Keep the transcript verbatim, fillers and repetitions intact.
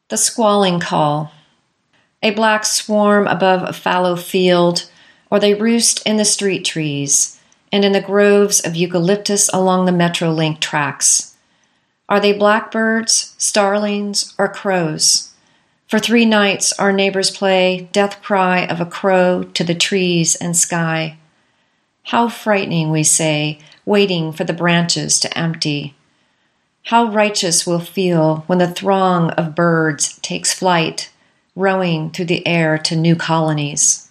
The squalling call. A black swarm above a fallow field, or they roost in the street trees and in the groves of eucalyptus along the Metrolink tracks. Are they blackbirds, starlings, or crows? For three nights our neighbors play death cry of a crow to the trees and sky. How frightening, we say, waiting for the branches to empty. How righteous we'll feel when the throng of birds takes flight, rowing through the air to new colonies.